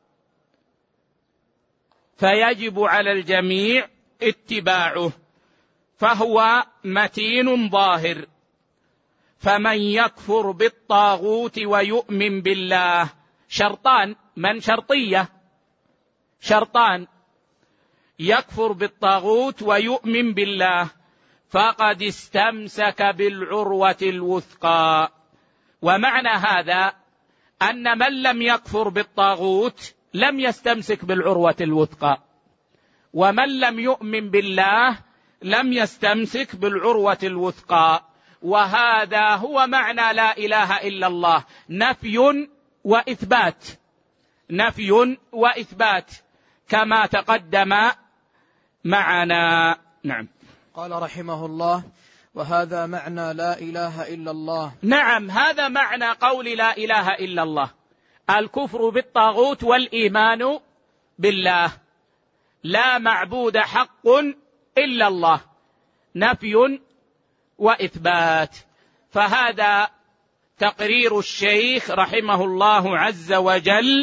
فيجب على الجميع اتباعه، فهو متين ظاهر. فمن يكفر بالطاغوت ويؤمن بالله، شرطان، من شرطية، شرطان: يكفر بالطاغوت ويؤمن بالله فقد استمسك بالعروة الوثقى. ومعنى هذا أن من لم يكفر بالطاغوت لم يستمسك بالعروة الوثقى، ومن لم يؤمن بالله لم يستمسك بالعروة الوثقى. وهذا هو معنى لا إله إلا الله، نفي وإثبات، نفي وإثبات كما تقدم معنا. نعم. قال رحمه الله: وهذا معنى لا إله إلا الله. نعم، هذا معنى قول لا إله إلا الله، الكفر بالطاغوت والإيمان بالله، لا معبود حق إلا الله، نفي وإثبات. فهذا تقرير الشيخ رحمه الله عز وجل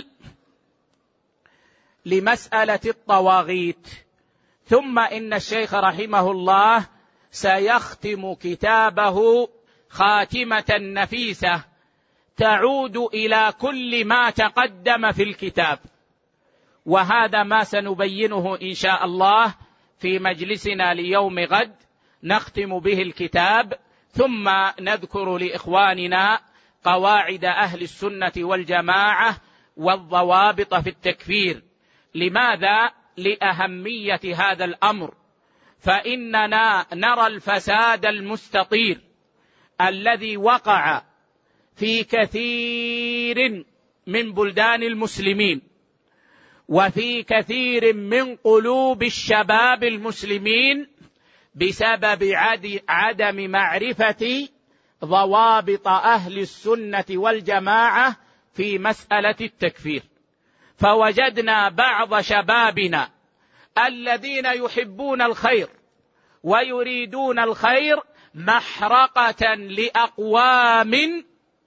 لمسألة الطواغيت. ثم إن الشيخ رحمه الله سيختم كتابه خاتمة نفيسة تعود إلى كل ما تقدم في الكتاب، وهذا ما سنبينه إن شاء الله في مجلسنا ليوم غد، نختم به الكتاب ثم نذكر لإخواننا قواعد أهل السنة والجماعة والضوابط في التكفير. لماذا؟ لأهمية هذا الأمر، فإننا نرى الفساد المستطير الذي وقع في كثير من بلدان المسلمين وفي كثير من قلوب الشباب المسلمين بسبب عدم معرفة ضوابط أهل السنة والجماعة في مسألة التكفير. فوجدنا بعض شبابنا الذين يحبون الخير ويريدون الخير محرقة لأقوام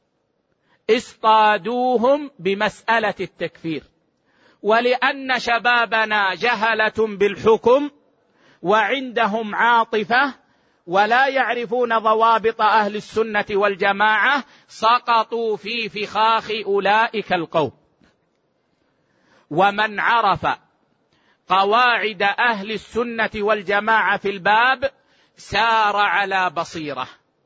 اصطادوهم بمسألة التكفير، ولأن شبابنا جهلة بالحكم وعندهم عاطفة ولا يعرفون ضوابط أهل السنة والجماعة سقطوا في فخاخ أولئك القوم. ومن عرف قواعد أهل السنة والجماعة في الباب سار على بصيرة،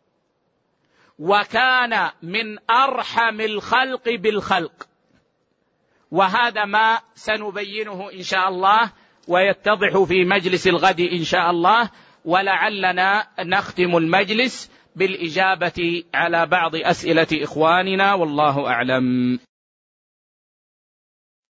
وكان من أرحم الخلق بالخلق. وهذا ما سنبينه إن شاء الله ويتضح في مجلس الغد إن شاء الله، ولعلنا نختم المجلس بالإجابة على بعض أسئلة إخواننا، والله أعلم.